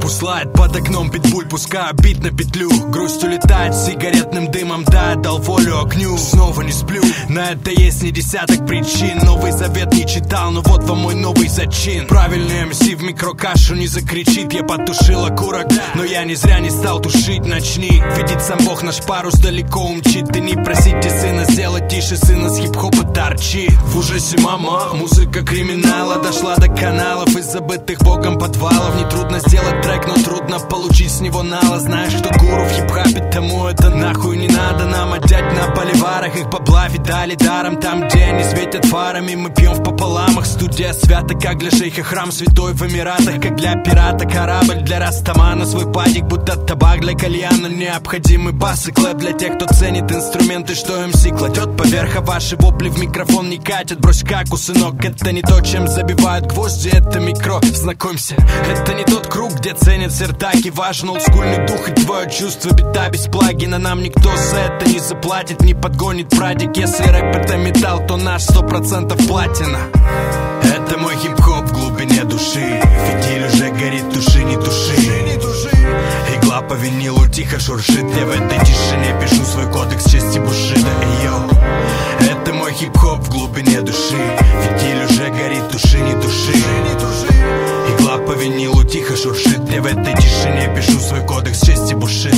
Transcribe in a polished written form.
Пуслает под окном питбуль, пускаю бит на петлю. Грусть улетает сигаретным дымом, да, я дал волю огню. Снова не сплю, на это есть не десяток причин. Новый Завет не читал, но вот вам мой новый зачин. Правильный МС в микрокашу не закричит. Я потушил окурок, но я не зря не стал тушить. Начни видеть, сам Бог наш парус далеко умчит. Ты не просите сына сделать тише, сына с хип-хопа торчит. В ужасе мама, музыка криминала дошла до каналов из забытых богом подвалов. Нетрудно сделать трек, но трудно получить с него нала. Знаешь, кто гуру в хип-хапе, тому это нахуй не надо. Нам отдять на боливарах, их бабла видали даром. Там, где они светят фарами, мы пьем в пополамах. Студия свята, как для шейха, храм святой в Эмиратах. Как для пирата корабль, для растамана свой падик, будто табак для кальяна. Необходимый бас и клэп для тех, кто ценит инструменты, что МС кладет поверх, а ваши вопли в микрофон не катят. Брось каку, сынок, это не то, чем забивают гвозди, это микро. Знакомься, это не тот круг, где ценят сертаки. Важен олдскульный дух и твое чувство бита без плагина. Нам никто за это не заплатит, не подгонит прадик. Если рэп это металл, то наш 100% платина. Это мой хип-хоп в глубине души. Фитиль уже горит, туши, не туши. Игла по винилу тихо шуршит. Я в этой тишине пишу свой кодекс чести Бушида. Это мой хип-хоп в глубине души. Фитиль уже горит, туши, не туши. Игла по винилу тихо шуршит. Я в этой тишине пишу свой кодекс чести Бушида.